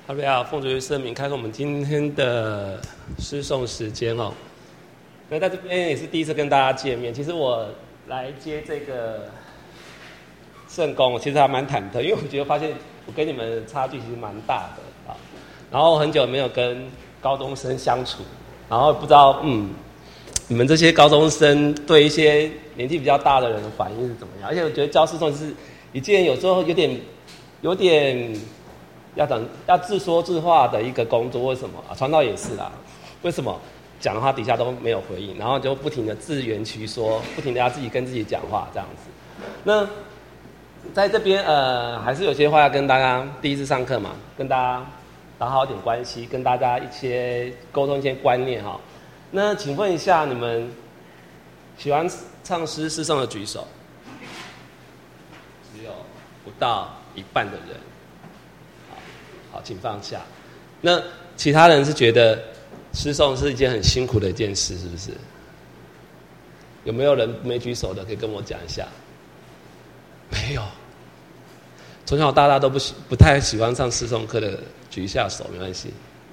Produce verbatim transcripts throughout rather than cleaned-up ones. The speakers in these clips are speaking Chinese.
哈利路亚，奉主耶稣圣名，开始我们今天的诗颂时间哦。那在这边也是第一次跟大家见面。其实我来接这个圣工，其实还蛮忐忑，因为我觉得发现我跟你们差距其实蛮大的啊。然后很久没有跟高中生相处，然后不知道嗯，你们这些高中生对一些年纪比较大的人的反应是怎么样？而且我觉得教诗颂是一件有时候有点有点。要等要自说自话的一个工作，为什么啊？传道也是啦，为什么讲的话底下都没有回应，然后就不停的自圆其说，不停的要自己跟自己讲话这样子。那在这边呃，还是有些话要跟大家，第一次上课嘛，跟大家打好点关系，跟大家一些沟通一些观念哈。那请问一下，你们喜欢唱诗诗颂的举手，只有不到一半的人。好，请放下。那其他人是觉得诗颂是一件很辛苦的一件事，是不是？有没有人没举手的可以跟我讲一下？没有。从小到大都不喜不太喜欢上诗颂课的，举一下手没关系。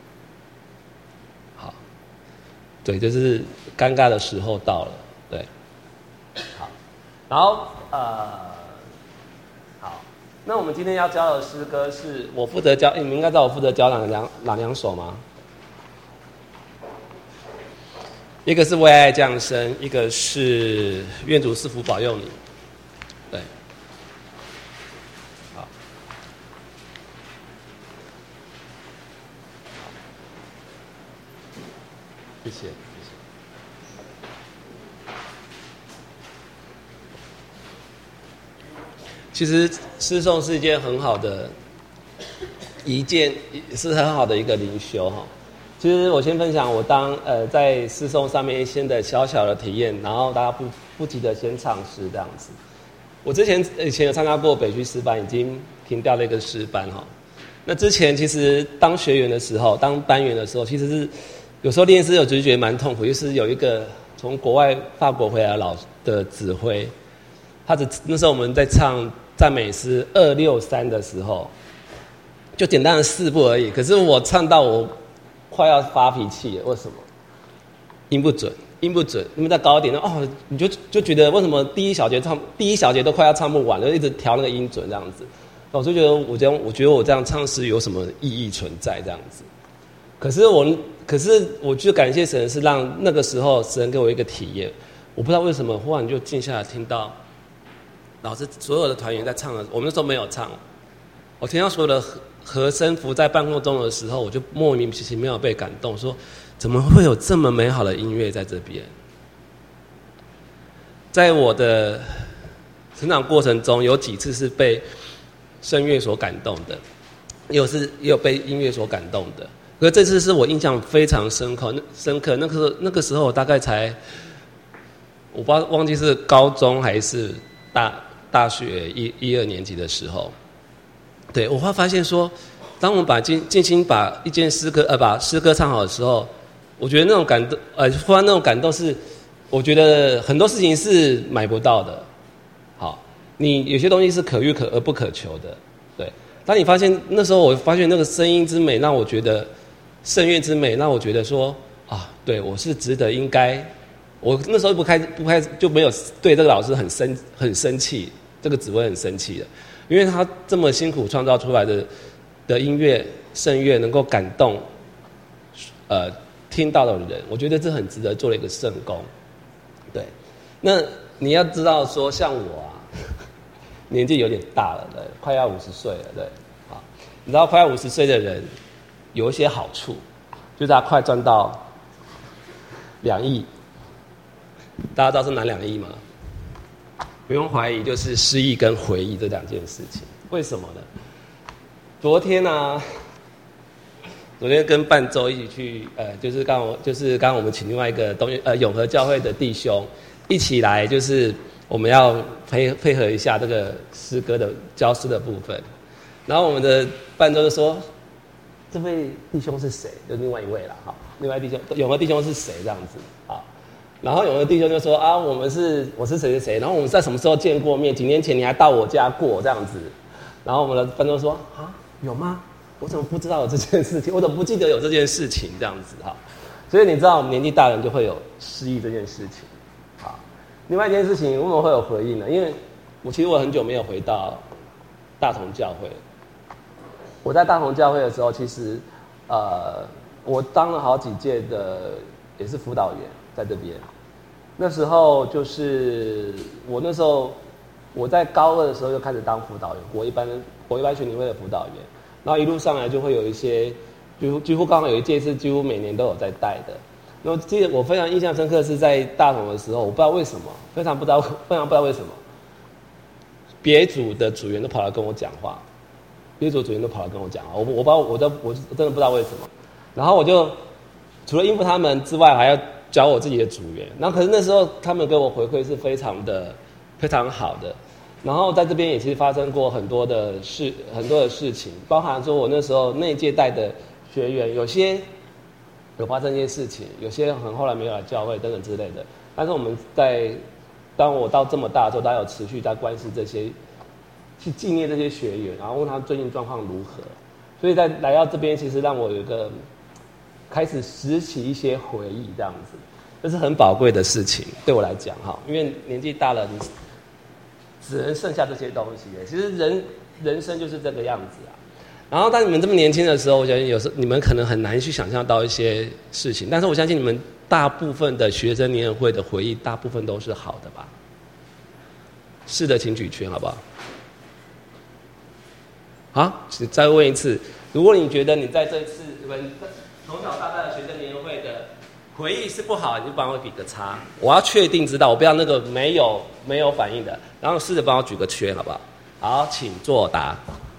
好，对，就是尴尬的时候到了，对。好，然后呃。那我们今天要教的诗歌是我负责教，你们应该知道我负责教哪两哪两首吗？一个是为爱降生，一个是愿主赐福保佑你。对，好，谢谢。其实诗颂是一件很好的一件，是很好的一个灵修哈。其实我先分享我当呃在诗颂上面一些的小小的体验，然后大家不不急着先唱诗这样子。我之前以前有参加过北区诗班，已经停掉了一个诗班哈。那之前其实当学员的时候，当班员的时候，其实是有时候练诗有就觉得蛮痛苦，就是有一个从国外法国回来的老的指挥，他只那时候我们在唱赞美诗二六三的时候，就简单的四步而已。可是我唱到我快要发脾气了，为什么？音不准，音不准。你们再高一点，哦，你就就觉得为什么第一小节唱第一小节都快要唱不完了，就一直调那个音准这样子。我就觉得我这样，我觉得我这样唱诗有什么意义存在这样子？可是我，可是我就感谢神，是让那个时候神给我一个体验。我不知道为什么，忽然就静下来听到。老师所有的团员在唱的，我们那时候没有唱。我听到所有的和和声符在半空中的时候，我就莫名其妙被感动，说怎么会有这么美好的音乐在这边？在我的成长过程中，有几次是被声乐所感动的，也有是也有被音乐所感动的。可是这次是我印象非常深刻，深刻。那个时候那个时候我大概才，我不知道忘记是高中还是大。大学一一二年级的时候，对我会发现说，当我们把静静心把一件诗歌呃把诗歌唱好的时候，我觉得那种感动呃忽然那种感动是，我觉得很多事情是买不到的。好，你有些东西是可遇可而不可求的。对，当你发现那时候我发现那个声音之美，让我觉得圣乐之美，让我觉得说啊，对我是值得应该。我那时候不开不开就没有对这个老师很生很生气。这个指挥很生气的，因为他这么辛苦创造出来的的音乐圣乐能够感动，呃，听到的人，我觉得这很值得做了一个圣功。对，那你要知道说，像我啊，年纪有点大了，对，快要五十岁了，对，好，你知道快要五十岁的人有一些好处，就是他快赚到两亿，大家知道是哪两亿吗？不用怀疑，就是失忆跟回忆这两件事情。为什么呢？昨天啊，昨天跟伴奏一起去，呃，就是刚我就是刚刚我们请另外一个东呃永和教会的弟兄一起来，就是我们要配配合一下这个诗歌的教诗的部分。然后我们的伴奏就说：“这位弟兄是谁？”就另外一位了，哈，另外弟兄永和弟兄是谁？这样子啊。然后有的弟兄就说啊，我们是我是谁谁谁，然后我们在什么时候见过面？几年前你还到我家过这样子。然后我们的分众说啊，有吗？ 我怎么不知道有这件事情？我怎么不记得有这件事情？这样子哈，所以你知道，我们年纪大人就会有失忆这件事情。好，另外一件事情，为什么会有回忆呢？因为我其实我很久没有回到大同教会。我在大同教会的时候，其实呃，我当了好几届的，也是辅导员在这边。那时候就是我那时候我在高二的时候就开始当辅导员，国一班国一班全体会的辅导员。然后一路上来就会有一些，几乎几乎刚好有一届是几乎每年都有在带的。然后记得我非常印象深刻是在大同的时候，我不知道为什么，非常不知道非常不知道为什么，别组的组员都跑来跟我讲话，别组组员都跑来跟我讲话，我我不知道我都我真的不知道为什么。然后我就除了应付他们之外，还要教我自己的组员。然后可是那时候他们给我回馈是非常的非常好的。然后在这边也其实发生过很多的事，很多的事情，包含说我那时候那一届带的学员，有些有发生一些事情，有些很后来没有来教会等等之类的。但是我们在当我到这么大的时候，大家有持续在关心这些，去纪念这些学员，然后问他们最近状况如何。所以在来到这边，其实让我有一个开始拾起一些回忆，这样子，这是很宝贵的事情，对我来讲哈，因为年纪大了，你只能剩下这些东西。其实人人生就是这个样子啊。然后当你们这么年轻的时候，我相信有时候你们可能很难去想象到一些事情，但是我相信你们大部分的学生年会的回忆，大部分都是好的吧？是的，请举拳好不好？好，再问一次，如果你觉得你在这次你们从小到大的学生年会的回忆是不好，你就帮我比个叉。我要确定知道，我不要那个没有没有反应的，然后试着帮我举个圈，好不好？好，请作答。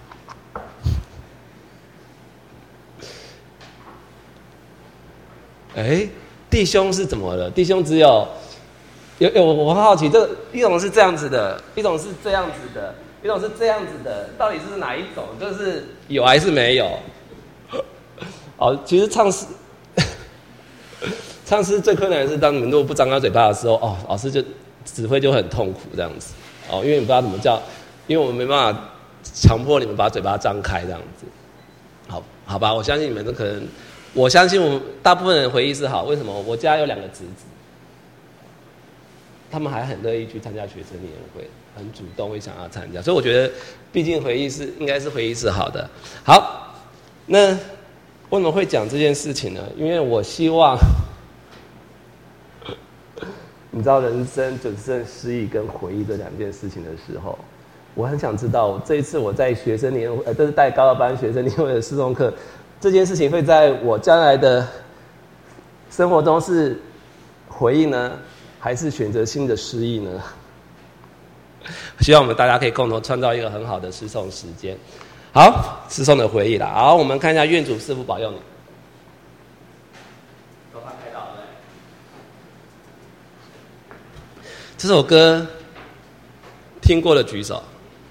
哎，弟兄是怎么了？弟兄只有有有，我很好奇，这一种是这样子的，一种是这样子的，一种是这样子的，到底是哪一种？就是有还是没有？哦，其实唱诗。唱诗最困难的是，当你们如果不张开嘴巴的时候，哦，老师就指挥就很痛苦这样子，哦，因为你不知道怎么叫，因为我们没办法强迫你们把嘴巴张开这样子，好，好吧，我相信你们都可能，我相信我们大部分人回忆是好，为什么？我家有两个侄子，他们还很乐意去参加学生年会，很主动会想要参加，所以我觉得，毕竟回忆是应该是回忆是好的。好，那为什么会讲这件事情呢？因为我希望。你知道人生只剩失忆跟回忆这两件事情的时候，我很想知道，这一次我在学生年会，呃，这是带高二班学生年会的诗诵课，这件事情会在我将来的生活中是回忆呢，还是选择性的失忆呢？希望我们大家可以共同创造一个很好的诗诵时间。好，诗诵的回忆啦。好，我们看一下愿主赐福保佑你。这首歌听过的举手，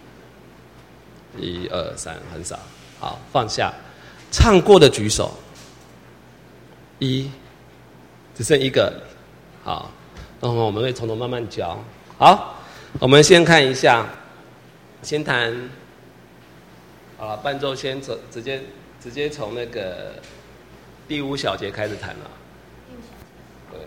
一二三，很少。好，放下。唱过的举手，一，只剩一个。好，然后我们会从头慢慢教。好，我们先看一下，先弹。好了，伴奏先走，直接直接从那个第五小节开始弹了。对。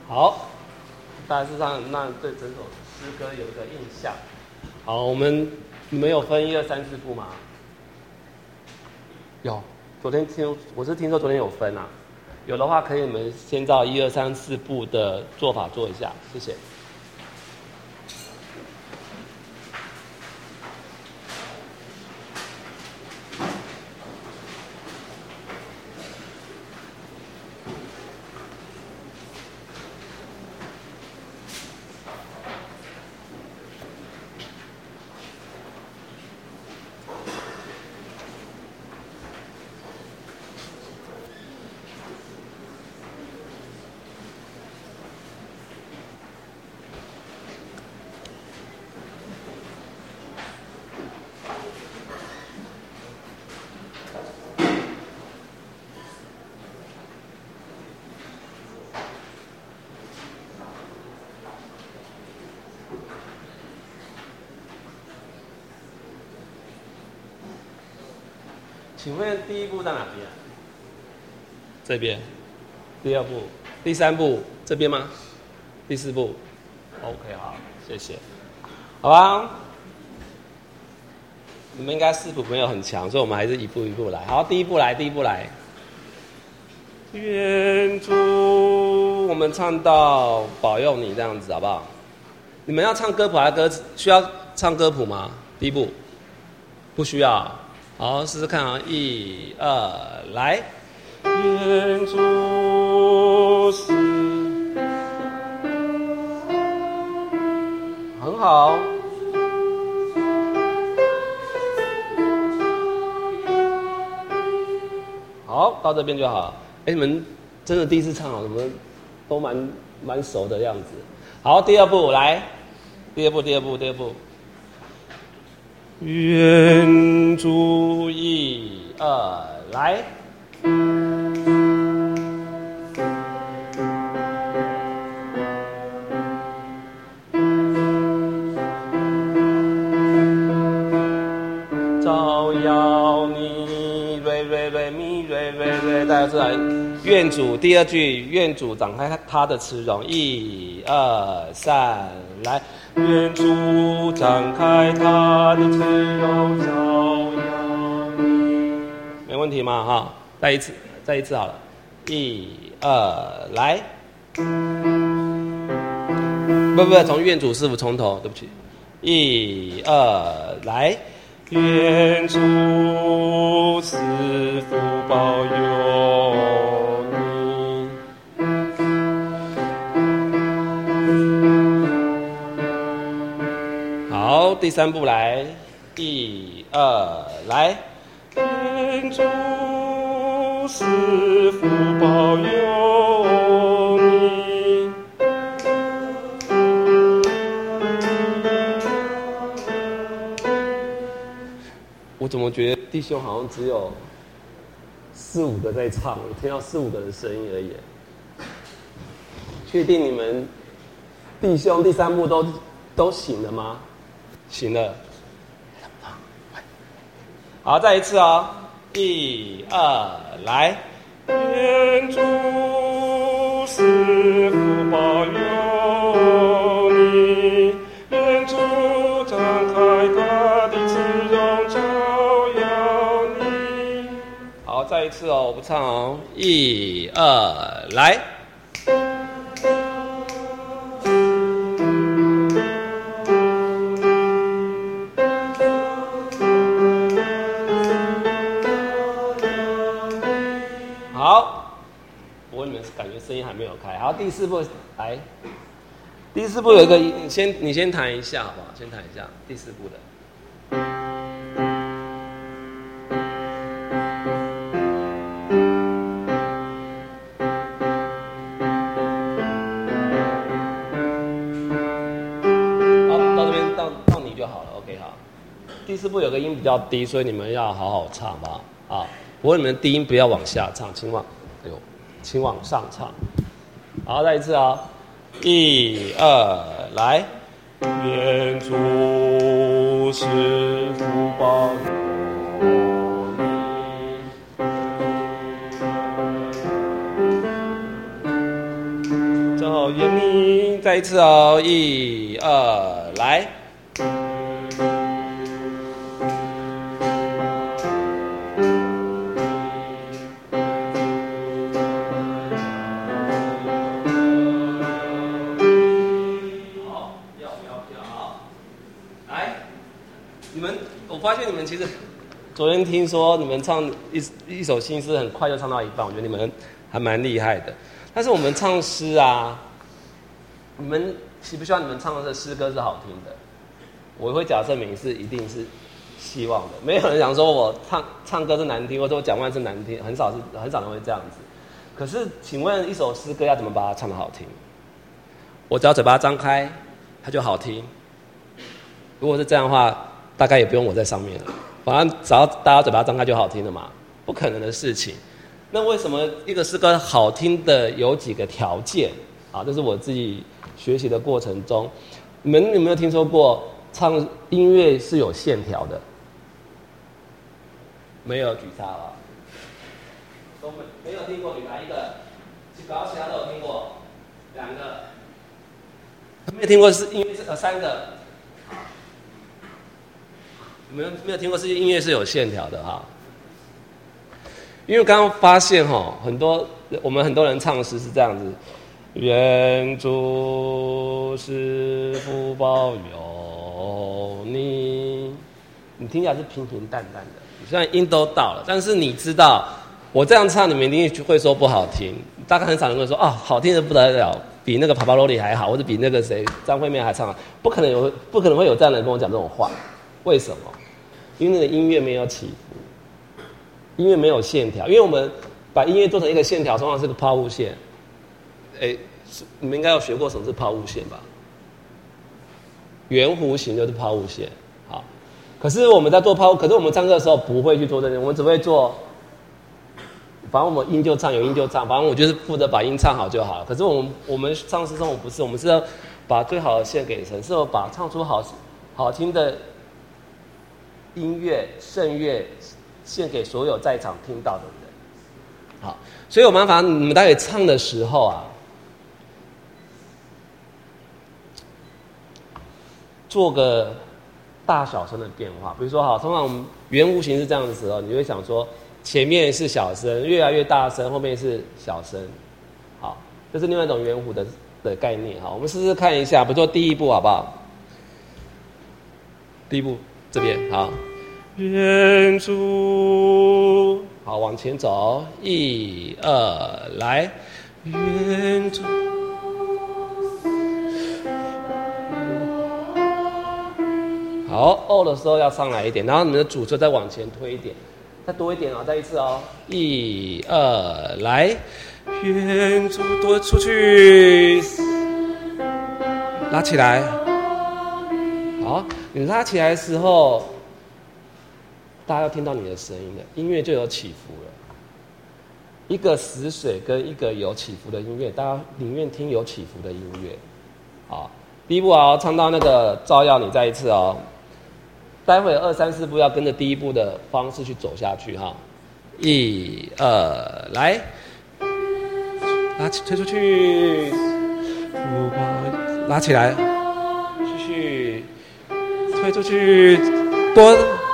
好，大致上那对整首诗歌有一个印象。好，我们你们有分一二三四部吗？有，昨天听我是听说昨天有分啊，有的话可以你们先照一二三四部的做法做一下，谢谢。请问第一步在哪边？这边。第二步、第三步这边吗？第四步 ？OK， 好，谢谢。好吧，你们应该视谱没有很强，所以我们还是一步一步来。好，第一步来，第一步来。愿主，我们唱到保佑你这样子，好不好？你们要唱歌谱还是歌词？需要唱歌谱吗？第一步不需要。好，试试看啊！一、二，来。愿主是，很好。好，到这边就好。哎，你们真的第一次唱哦，怎么都蛮蛮熟的样子。好，第二步来，第二步，第二步，第二步。愿主一二来。照耀你，瑞瑞瑞咪瑞瑞瑞，大家知道。愿主第二句，愿主展开他的慈容，一二三，来。愿主展开他的慈容，照耀你。没问题吗？哈，再一次，再一次好了。一二来。不不不，从愿主师傅从头，对不起。一二来。愿主师傅保佑你。好，第三步来，一二来。愿主师傅保佑你。我怎么觉得弟兄好像只有四五个在唱，我听到四五个的声音而已。确定你们弟兄第三步都都醒了吗？醒了。好，再一次哦，一二来。愿主师傅保佑你，愿主展开他的慈容照耀你。好，再一次哦，我不唱哦，一二来。好，不过你们感觉声音还没有开。好，第四步来。第四步有一个，你先你先弹一下好不好？先弹一下第四步的。好，到这边到到你就好了。OK， 好。第四步有个音比较低，所以你们要好好唱，好不好？啊，不过你们低音不要往下唱，请往，哎呦，请往上唱。好，再一次啊、哦，一二来。愿主师傅保佑你，照讨厌你。再一次哦，一二来。好，要不要跳？好，来，你们，我发现你们其实昨天听说你们唱一一首新诗很快就唱到一半，我觉得你们还蛮厉害的。但是我们唱诗啊，你们希不希望你们唱的诗歌是好听的？我会假设明是一定是希望的，没有人想说我唱唱歌是难听，或者我讲话是难听，很少是很少人会这样子。可是，请问一首诗歌要怎么把它唱得好听？我只要嘴巴张开，它就好听。如果是这样的话，大概也不用我在上面了，反正只要大家嘴巴张开就好听了嘛，不可能的事情。那为什么一个诗歌好听的有几个条件啊？这是我自己学习的过程中，你们有没有听说过唱音乐是有线条的？没有举叉吧？都没没有听过，举哪一个？搞其他都有听过，两个。没有听过是音乐是呃三个。没有没有听过是音乐是有线条的哈？因为刚刚发现哈，很多我们很多人唱诗是这样子，愿主师父保佑你，你听起来是平平淡淡的，虽然音都到了，但是你知道我这样唱，你们一定会说不好听，大概很少人会说啊、哦、好听的不得了，比那个帕帕罗里还好，或者比那个谁张惠妹还唱好，不可能有不可能会有这样的人跟我讲这种话，为什么？因为那个音乐没有起伏。音乐没有线条，因为我们把音乐做成一个线条，通常是个抛物线。哎，你们应该有学过什么是抛物线吧？圆弧形就是抛物线。好，可是我们在做抛物，可是我们唱歌的时候不会去做这些，我们只会做，反正我们音就唱，有音就唱，反正我就是负责把音唱好就好了。可是我们我们唱诗中，我不是，我们是要把最好的线给神，是要把唱出好好听的音乐圣乐。献给所有在场听到的人，好，所以我麻烦你们待会唱的时候啊，做个大小声的变化。比如说，好，通常我们圆弧形是这样的时候，你会想说前面是小声，越来越大声，后面是小声，好，这是另外一种圆弧的的概念。好，我们试试看一下，比如说第一步好不好？第一步这边好。愿主，好，往前走，一二，来，愿主，好，哦的时候要上来一点，然后你们的主就再往前推一点，再多一点哦，再一次哦，一二，来，愿主多出去，拉起来，好，你拉起来的时候。大家要听到你的声音了，音乐就有起伏了。一个死水跟一个有起伏的音乐，大家宁愿听有起伏的音乐。好，第一步啊，唱到那个照耀你，再一次哦。待会二三四步要跟着第一步的方式去走下去哈。一二，来，拉起推出去，拉起来，继续推出去，多。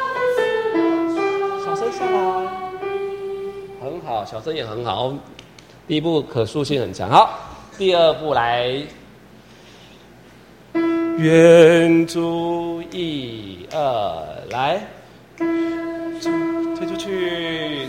很好，小声也很好。第一步可塑性很强。好，第二步来，愿主一二来，推出去。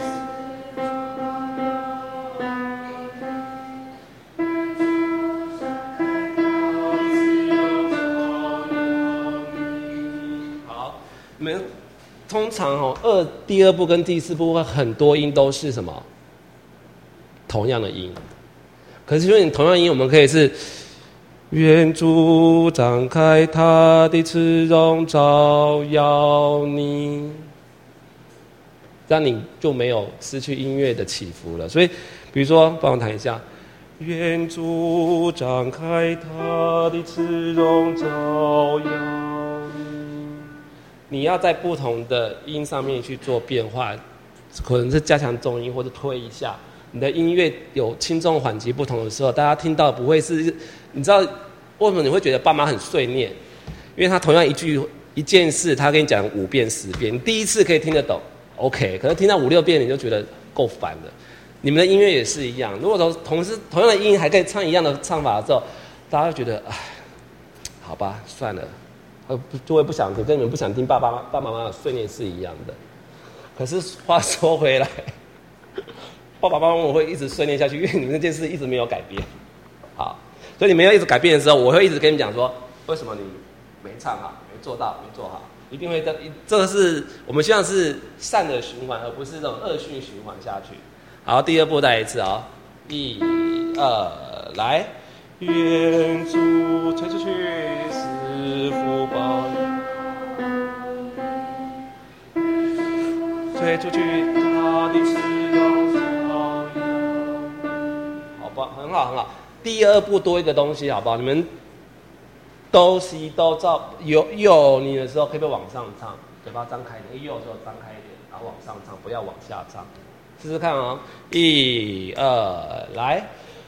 好，你们。通常哦，二第二步跟第四步会很多音都是什么？同样的音。可是因为你同样的音，我们可以是愿主张开他的慈容照耀你，这样你就没有失去音乐的起伏了。所以，比如说，帮我弹一下，愿主张开他的慈容照耀。你要在不同的音上面去做变化，可能是加强重音或者推一下， 你的音乐有轻重缓急不同的时候，大家听到不会是，你知道为什么你会觉得爸妈很碎念？因为他同样一句一件事，他跟你讲五遍十遍，你第一次可以听得懂 ，OK， 可是听到五六遍你就觉得够烦了。你们的音乐也是一样，如果同同时同样的音还可以唱一样的唱法的时候，大家就觉得哎，好吧，算了，就会不想听，跟你们不想听爸爸爸爸妈妈的碎念是一样的。可是话说回来，爸爸妈妈我会一直碎念下去，因为你们那件事一直没有改变。好，所以你们要一直改变的时候，我会一直跟你们讲说，为什么你没唱好，没做到，没做好，一定会这这个是我们希望是善的循环，而不是这种恶性循环下去。好，第二步再一次啊、哦，一、二，来，愿主推出去，是福报，推出去，他的慈容照耀。好吧，很好很好。第二步多一个东西，好不好？你们都西都照有有你的时候，可以不可以往上唱？嘴巴张开一点，有的时候张开一点，然后往上唱，不要往下唱。试试看哦，一、二，来。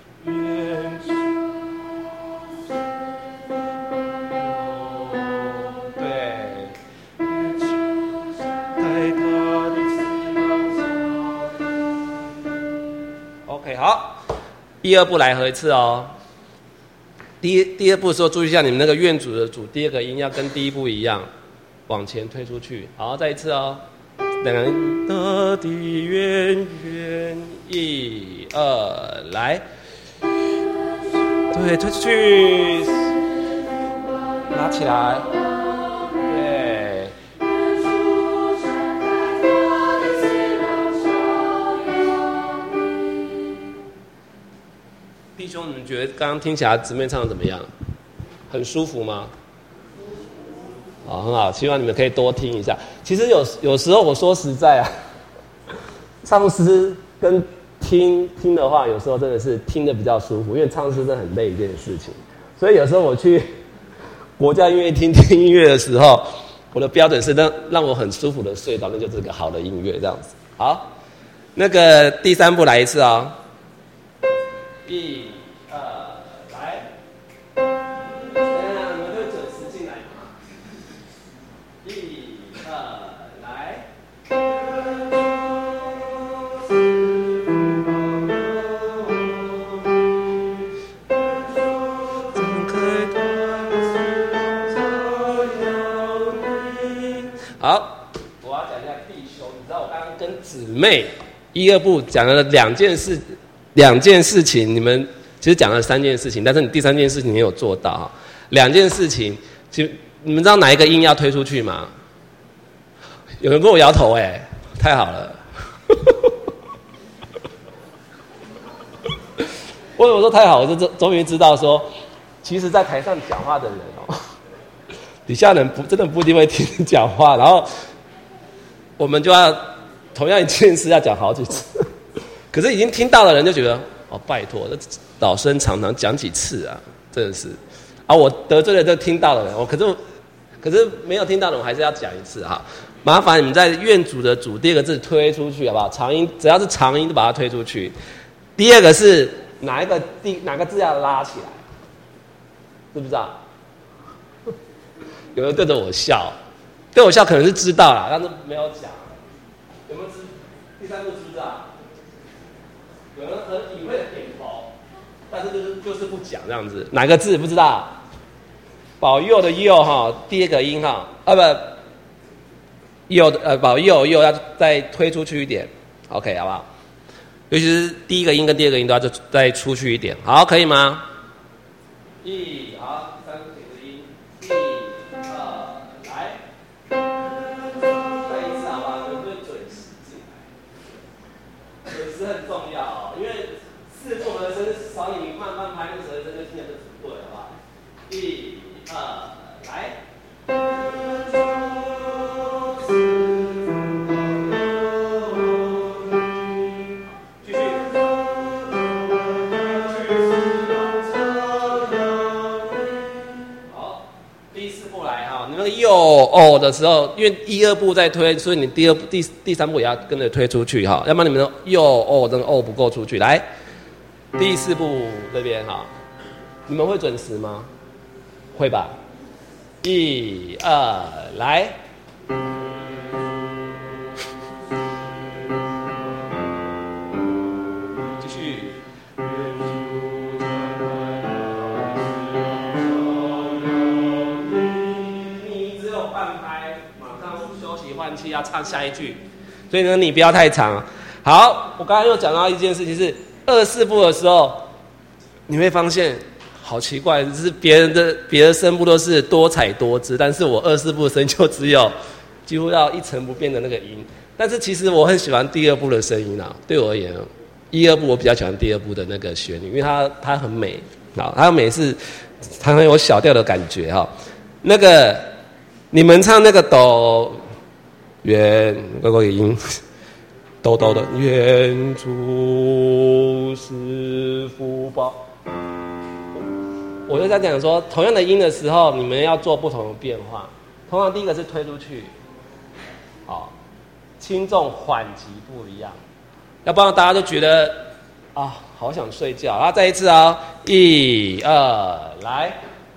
对。OK， 好，第二步来合一次哦。第一第二步的时候，注意一下你们那个愿主的主，第二个音要跟第一步一样，往前推出去。好，再一次哦。两个人的的愿愿，一二来，对，推出去，拿起来，对。弟兄，你们觉得刚刚听起来姊妹唱的怎么样？很舒服吗？好，很好，希望你们可以多听一下。其实有有时候我说实在啊，唱诗跟听听的话，有时候真的是听得比较舒服，因为唱诗真的很累一件事情。所以有时候我去国家音乐厅听音乐的时候，我的标准是让让我很舒服的睡着，那就是个好的音乐这样子。好，那个第三步来一次啊、哦，一。好，我要讲一下弟兄。你知道我刚刚跟姊妹一二部讲了两件事，两件事情，你们其实讲了三件事情，但是你第三件事情没有做到哈。两件事情，其实你们知道哪一个音要推出去吗？有人跟我摇头哎、欸，太好了。为什么说太好？我就终于知道说，其实，在台上讲话的人哦。底下人不真的不一定会听你讲话，然后我们就要同样一件事要讲好几次，可是已经听到的人就觉得哦，拜托，这老生常谈讲几次啊，真的是啊，我得罪了这听到的人，我可是可是没有听到的人，我还是要讲一次哈。麻烦你们在愿主的主第二个字推出去好不好？长音只要是长音都把它推出去。第二个是哪一个第哪个字要拉起来？知不知道？有人对着我笑，对我笑可能是知道啦，但是没有讲。有没有知？第三步知不知道？有人很隐晦的点头，但是就是就是不讲这样子。哪个字不知道？保佑的佑哈，第二个音哈，啊不，佑的呃保佑佑要再推出去一点 ，OK 好不好？尤其是第一个音跟第二个音都要再出去一点，好，可以吗？一好，三个音，一。很重要、哦，因为四部和声少你慢慢拍，那和声就听得很对，好不好？一、二，来。继续。 右哦的时候，因为一二步在推，所以你第二步、第第三步也要跟着推出去哈，要不然你们的右哦这个哦不够出去。来，第四步这边哈，你们会准时吗？会吧？一二来。要唱下一句，所以呢，你不要太长。好，我刚刚又讲到一件事情是二四步的时候，你会发现好奇怪，就是别人的别的声部都是多彩多姿，但是我二四步的声就只有几乎要一成不变的那个音。但是其实我很喜欢第二部的声音啊，对我而言，一二部我比较喜欢第二部的那个旋律，因为它它很美啊，它美是它很有小调的感觉哈。那个你们唱那个哆。愿那个音，哆哆的愿主是福报。我就在讲说，同样的音的时候，你们要做不同的变化。通常第一个是推出去，好，轻重缓急不一样，要不然大家都觉得啊，好想睡觉。然后再一次啊、哦，一二来。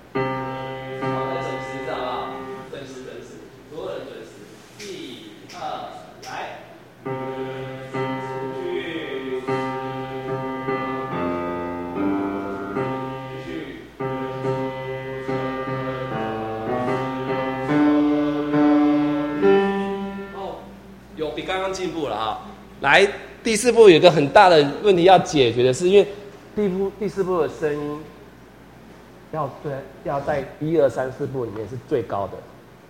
刚刚进步了啊！来，第四步有一个很大的问题要解决的是，因为第步第四步的声音要对要在一二三四步里面是最高的。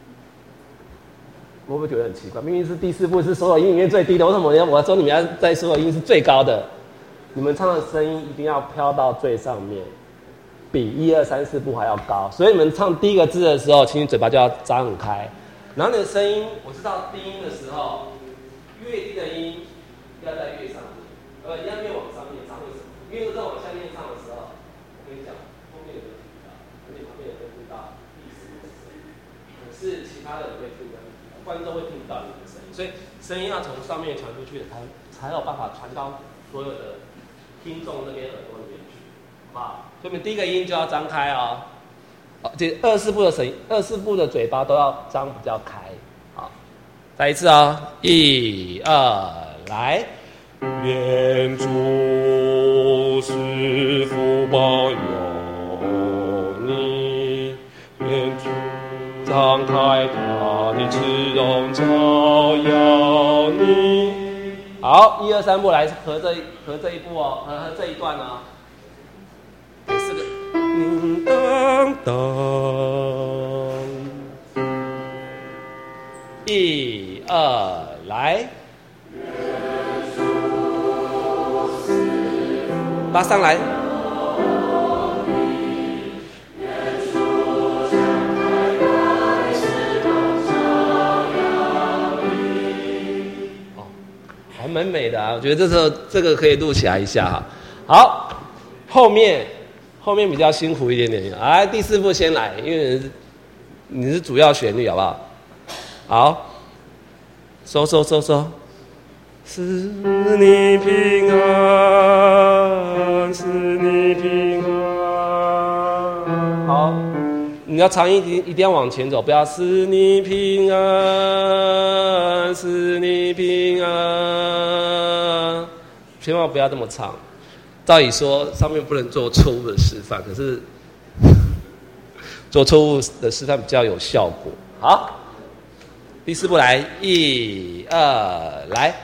我会不会觉得很奇怪？明明是第四步是所有音里面最低的，为什么我要说你们要在所有音是最高的？你们唱的声音一定要飘到最上面，比一二三四步还要高。所以你们唱第一个字的时候，其实嘴巴就要张很开，然后你的声音，我知道低音的时候。越低的音要在越上面，呃，要越往上面唱。为什么？因为在往下面唱的时候，我跟你讲，后面有没有听到？而且旁边有没有听到第四个声音？可是其他的人会听到，观众会听不到你的声音，所以声音要从上面传出去，才才有办法传到所有的听众那边耳朵里面去，好不好？所以我们第一个音就要张开哦，哦，这二四部的声音，二四部的嘴巴都要张比较开。再一次哦，一二来，愿主是福保佑你，愿主张开他的慈容照耀你。好，一二三步来合这合这一步哦，合合这一段哦。第四个，嗯当当。一二来，拉上来。哦，还蛮美的啊！我觉得这时候这个可以录起来一下哈。好，后面后面比较辛苦一点点。来，第四步先来，因为你是主要旋律，好不好？好，收收收收，是你平安，是你平安。好，你要长音一定一定要往前走，不要是你平安，是你平安，千万不要这么唱。照理说上面不能做错误的示范，可是做错误的示范比较有效果。好。第四步来，一二来。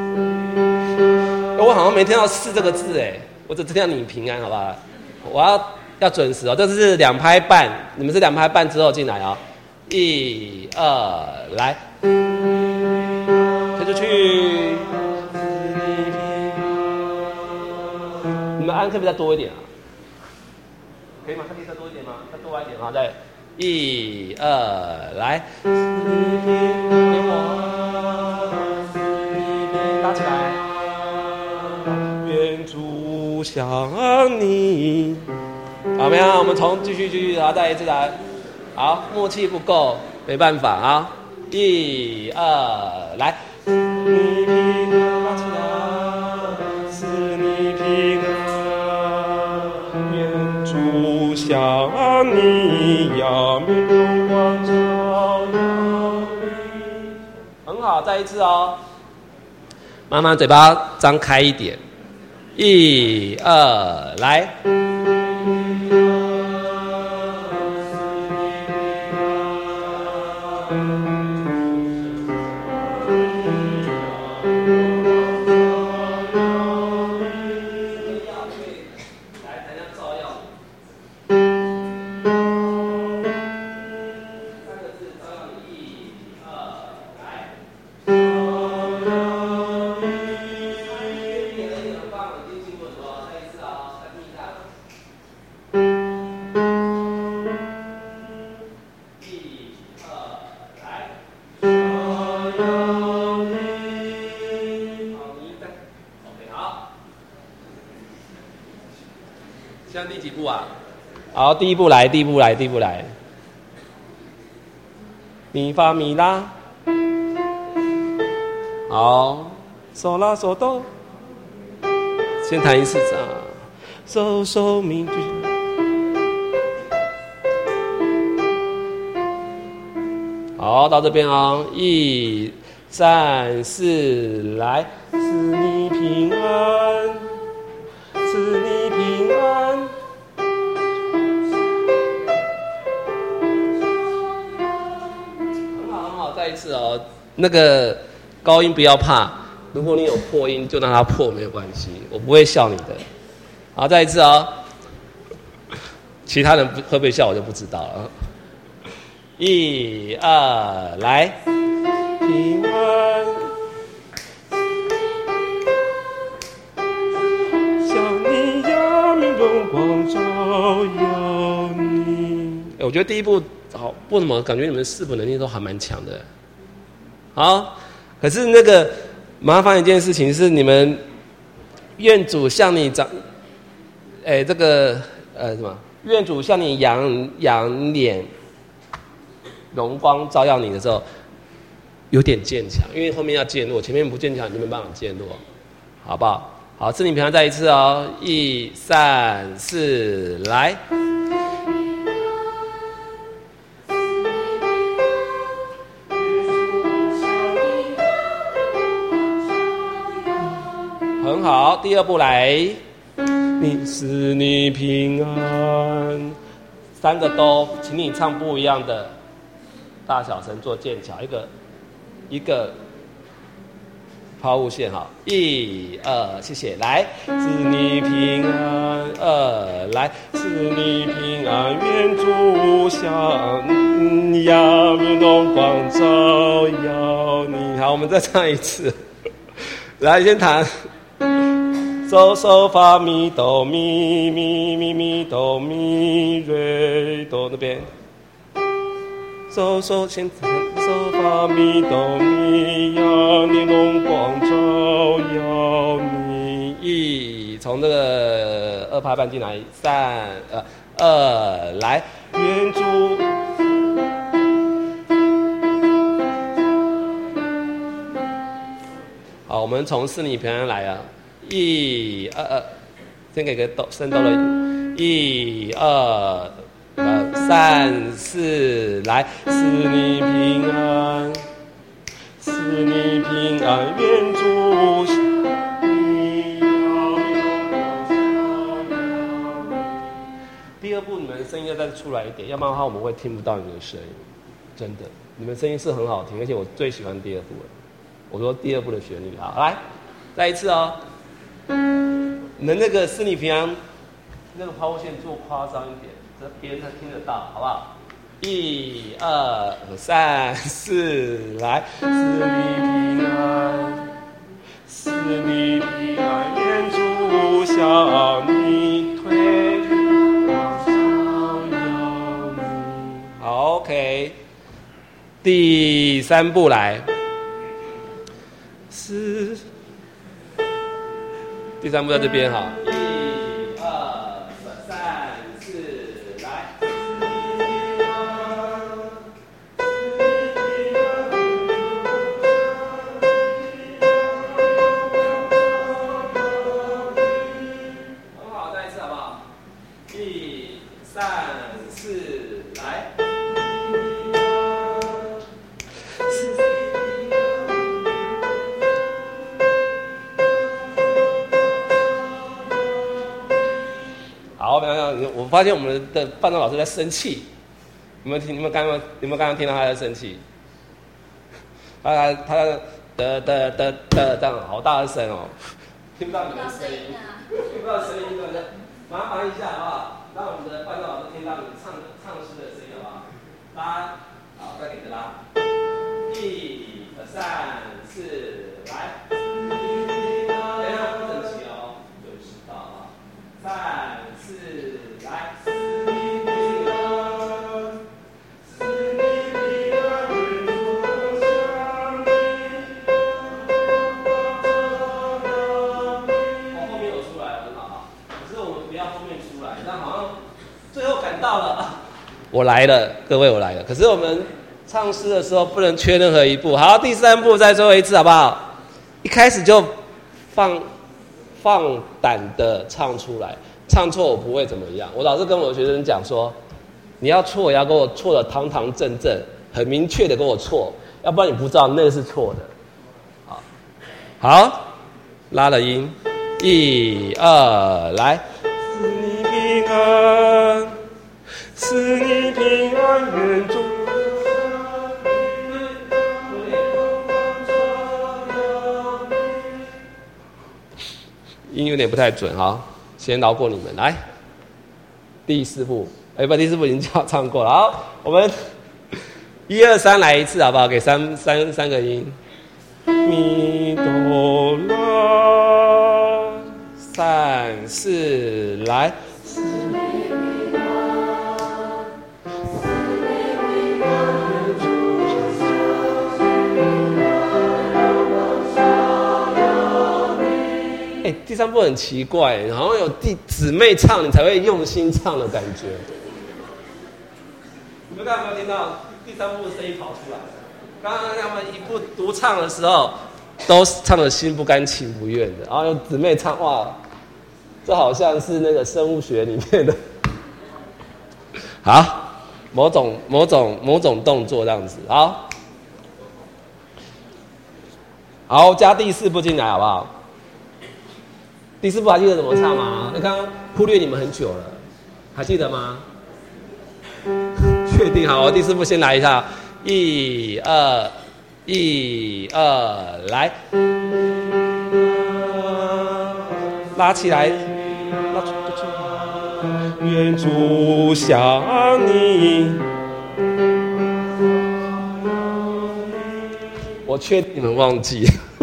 我好像没听到“是”这个字哎，我只听到你平安，好不好？我要要准时哦，这是两拍半，你们是两拍半之后进来哦。一二来，推出去。你们安可以再多一点啊？可以吗？可以再多一点吗？再多一点啊！再。一二来，拉起来，愿主想你。好，没有？我们从继续继续，然后再一次来。好，默契不够， 没办法啊！一二来，是你平安，拉起来，是你平安，愿主向你扬明荣光照耀你。很好，再一次哦，慢慢嘴巴张开一点，一二来。现在第几步啊？好，第一步来，第一步来，第一步来。咪发咪拉，好，嗦拉嗦哆。先弹一次啊，嗦嗦咪句。好，到这边啊，一、三、四，来，赐你平安，赐你平安。很好，很好，再一次哦。那个高音不要怕，如果你有破音，就让它破，没有关系，我不会笑你的。好，再一次哦。其他人会不会笑，我就不知道了。一二来，平安，向你扬明荣光照耀你。哎，我觉得第一步好不怎么，感觉你们视谱能力都还蛮强的。好，可是那个麻烦一件事情是，你们愿主向你长，哎，这个呃什么？愿主向你扬扬脸。荣光照耀你的时候，有点渐强，因为后面要渐弱，前面不渐强你就没办法渐弱，好不好？好，赐你平安，再一次哦，一、三、四，来。很好，第二步来，你是你平安，三个都，请你唱不一样的。大小声做渐强，一个一个抛物线哈，一二，谢谢，来，赐你平安，二来，赐你平安，愿主向你扬明荣光照耀你。好，我们再唱一次，来，先弹。嗦嗦发咪哆咪咪咪咪哆咪瑞哆那边。嗦嗦先嗦发咪哆咪扬明荣光照耀你。一，从这个二拍半进来，三呃二来，愿主。好，我们从赐你平安来啊，一二二，先给个哆升哆了，一二。呃，三四来，赐你平安，赐你平安，愿主你第二步，你们声音要再出来一点，要不然的话我们会听不到你们的声音。真的，你们声音是很好听，而且我最喜欢第二步了。我说第二步的旋律，好，来，再一次哦。你们那个赐你平安，那个抛物线做夸张一点。这边才听得到，好不好？一二三四，来，赐你平安，赐你平安，愿主向你推光照耀你。好 ，OK。第三步来，是第三步在这边哈。 三四，来。好，我发现我们的伴奏老师在生气，你们听，你们刚刚，你们刚刚听到他在生气，他他的的的的这样好大的声哦，听不到你们的声音，听不到声音，对不对？麻烦一下好不好？让我们的伴奏老师听到你们唱唱诗的声音好不好？拉，好，再给个拉，一、二、三、四，来。等一下不整齐哦，就知道啊。三四，来。到了，我来了，各位我来了。可是我们唱诗的时候不能缺任何一步。好，第三步再最后一次好不好？一开始就放放胆的唱出来，唱错我不会怎么样。我老是跟我的学生讲说，你要错也要跟我错的堂堂正正，很明确的跟我错，要不然你不知道那个是错的。好，好，拉了音，一二来。祝你平安。赐你平安，愿主音有点不太准哈，先饶过你们。来，第四步，哎、欸，不，第四步已经唱过了。好，我们一二三来一次好不好？给三三三个音，咪哆啦，三四来。欸、第三部很奇怪，好像有弟姊妹唱，你才会用心唱的感觉。你们刚刚有没有听到第三部的声音跑出来？刚刚他们一部独唱的时候，都唱得心不甘情不愿的，然后有姊妹唱，哇，这好像是那个生物学里面的，好，某种某种某种动作这样子，好，好，加第四部进来好不好？第四部还记得怎么唱吗？那刚刚忽略你们很久了，还记得吗？确定好，第四部先来一下，一二一二来，拉起来，拉出去，愿主想你。我确定你们忘记。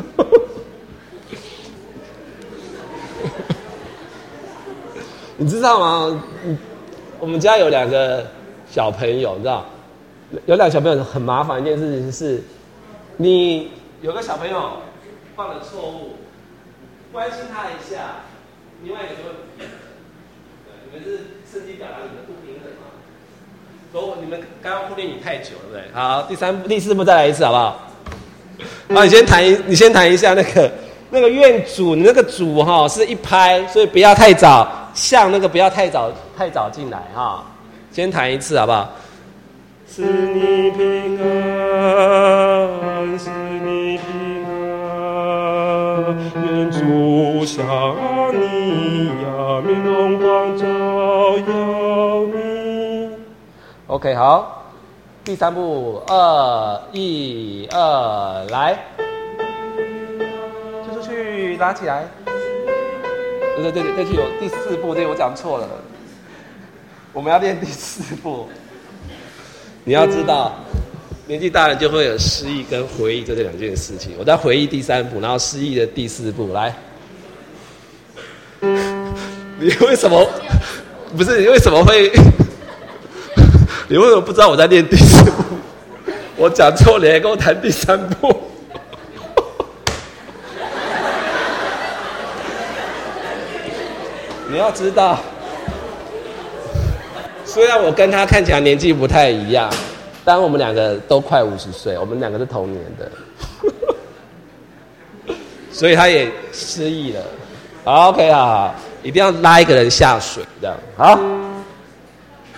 你知道吗？我们家有两个小朋友，你知道，有两个小朋友很麻烦一件事情是，你有个小朋友犯了错误，关心他一下，另外一个就会，你们是趁机表达你的不平衡吗？所以你们刚刚忽略你太久了，对不对？好，第三步、第四步再来一次，好不好？好，你先弹一，你先弹一下那个那个愿主，你那个主哈是一拍，所以不要太早。像那个不要太早太早进来哈，先弹一次好不好？赐你平安，赐你平安，愿主想你，亚明荣光照耀你。OK， 好，第三步，二一二，来，推出去，拉起来。对对对对，有第四步，对我讲错了。我们要练第四步。你要知道，年纪大了就会有失忆跟回忆这两件事情。我在回忆第三步，然后失忆的第四步。来，你为什么？不是你为什么会？你为什么不知道我在练第四步？我讲错，你还跟我谈第三步。你要知道，虽然我跟他看起来年纪不太一样，但我们两个都快五十岁，我们两个是同年的，所以他也失忆了。好 ，OK， 好好，一定要拉一个人下水，这样好。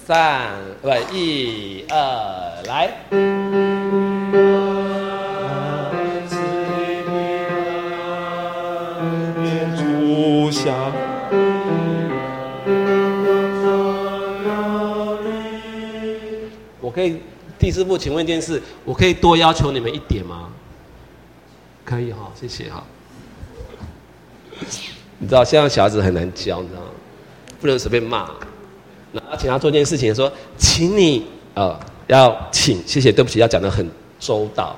三，不，一二，来。 愿主下。 我可以，第四步，请问一件事，我可以多要求你们一点吗？可以哈，谢谢哈。你知道现在小孩子很难教，你知道吗？不能随便骂。然后请他做一件事情，说，请你呃要请，谢谢，对不起，要讲得很周到。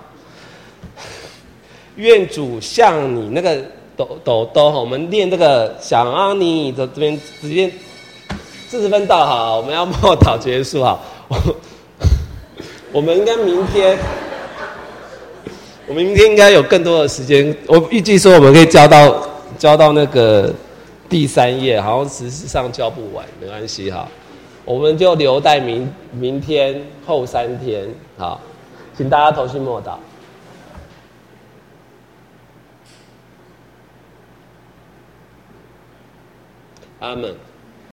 愿主向你那个抖抖抖，我们练这个想让你的这边直接四十分到好，我们要默祷结束好。我们应该明天，我们明天应该有更多的时间。我预计说我们可以教到教到那个第三页，好像事实上教不完，没关系哈。我们就留待明明天后三天，好，请大家投信默祷。阿们。